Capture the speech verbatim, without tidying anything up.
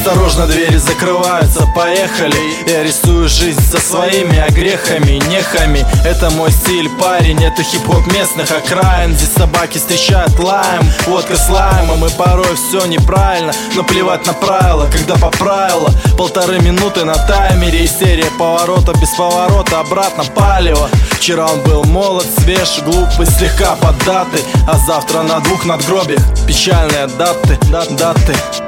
Осторожно, двери закрываются, поехали. Я рисую жизнь со своими огрехами, нехами. Это мой стиль, парень, это хип-хоп местных окраин. Здесь собаки встречают лаем, водка с лаймом. И порой все неправильно, но плевать на правила. Когда по правилу, полторы минуты на таймере. И серия поворота без поворота, обратно палево. Вчера он был молод, свеж, глупый, слегка поддатый. А завтра на двух надгробиях печальные даты, даты